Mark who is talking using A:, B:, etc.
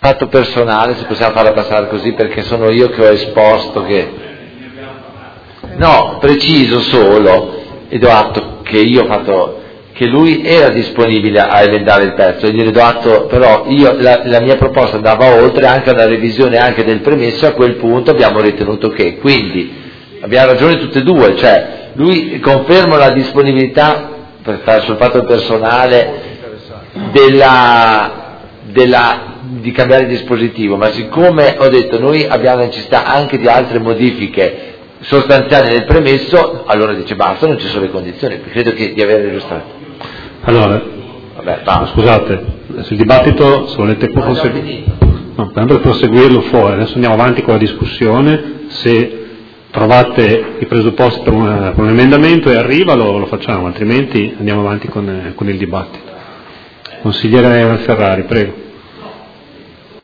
A: fatto personale, se possiamo farla passare così, perché sono io che ho esposto che... No, preciso solo, e do atto che io ho fatto, che lui era disponibile a emendare il testo, e gliene do atto, però la mia proposta andava oltre anche alla revisione anche del premesso, a quel punto abbiamo ritenuto che, quindi abbiamo ragione tutte e due, cioè lui conferma la disponibilità per fare sul fatto personale di cambiare il dispositivo, ma siccome ho detto noi abbiamo necessità anche di altre modifiche sostanziali nel premesso, allora dice basta, non ci sono le condizioni, credo di aver illustrato.
B: Allora, scusate, sul dibattito se volete proseguirlo fuori, adesso andiamo avanti con la discussione, se trovate i presupposti per un emendamento e arriva lo facciamo, altrimenti andiamo avanti con il dibattito. Consigliere Ferrari, prego.